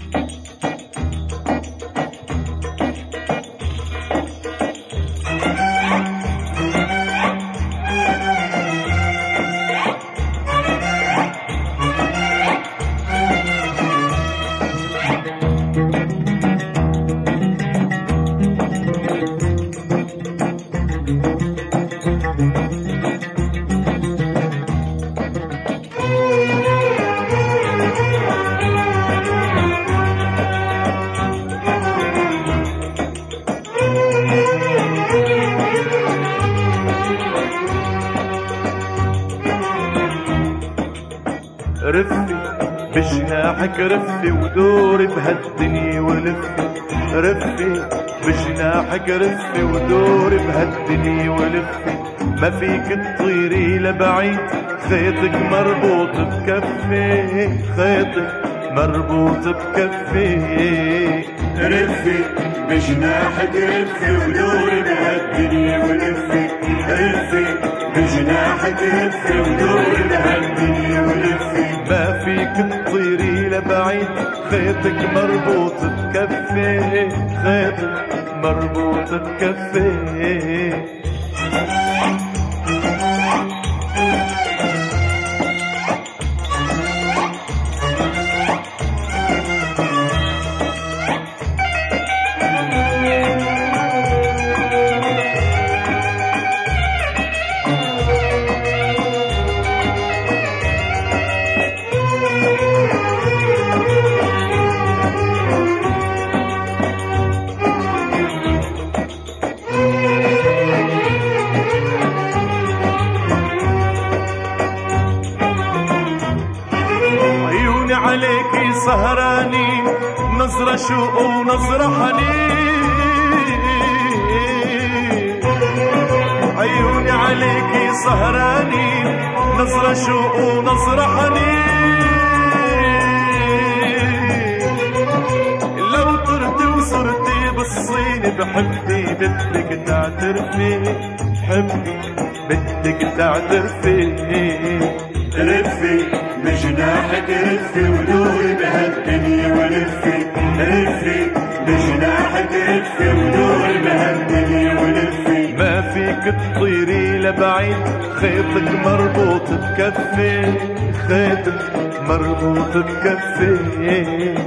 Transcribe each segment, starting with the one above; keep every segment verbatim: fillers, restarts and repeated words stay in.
رفي بجناحك رفي ودوري بهالدنيا ولفي، رفي بجناحك رفي ودوري بهالدنيا ولفي، ما فيك تطيري لبعيد خيطك مربوط بكفي، خيطك مربوط بكفي. رفي بجناحك رفي ودوري بهالدنيا ولفي، رفي بجناحك رفي ودوري بهالدنيا ولفي، ما فيك تطيري لبعيد خيطك مربوط بكفي، خيطك مربوط بكفي. عليكي سهراني نظرة شوق ونظرة حنين، عيوني عليكي سهراني نظرة شوق ونظرة حنين، لو طرتي وصرتي بالصين بحبي بدك تعترفي، بحبي بدك تعترفي. رفي بجناحك رفي ودوري بهالدنيا ولفي، رفي بجناحك رفي ودوري بهالدنيا ولفي، ما فيك تطيري لبعيد خيطك مربوط بكفي، خيطك مربوط بكفي.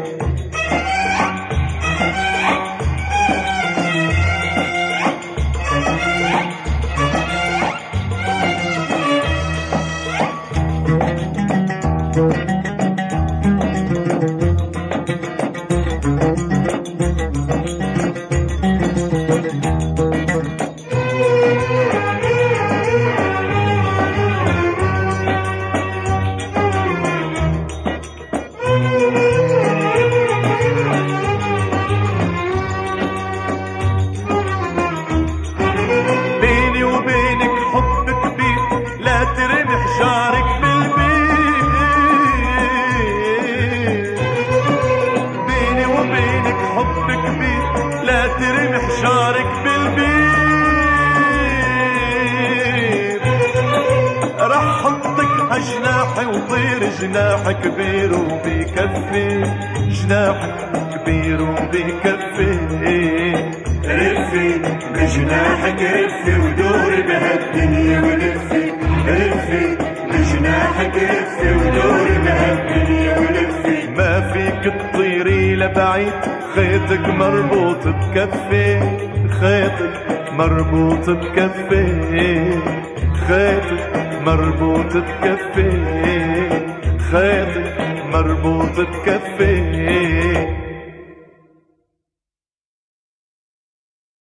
بيني وبينك حب كبير لا ترمي حجارك بالبيت، بيني وبينك حب كبير لا ترمي حجارك بالبيت، رح حطك عجناحي وطير جناح كبير وبيكفي، جناح كبير وبيكفي. رفي بجناحك رفي ودوري بهالدنيا ولفي، رفي بجناحك رفي ودوري بهالدنيا ولفي، ما فيك تطيري لبعيد خيطك مربوط بكفي، خيطك مربوط بكفي، خيطك مربوط بكفي، خيطك مربوط بكفي.